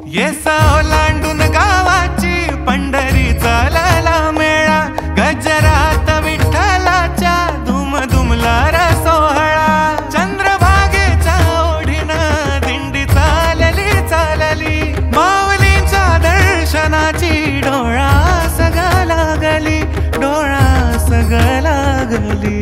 येसा ओलांडून गावाची पंढरी चालला मेळा, गजरात विठ्ठलाच्या धुम धुमला रे सोहळा. चंद्रभागेच्या ओढीनं दिंडी चालली चालली, माऊलींच्या दर्शनाची डोळा सगळा लागली, डोळा सगळा लागली.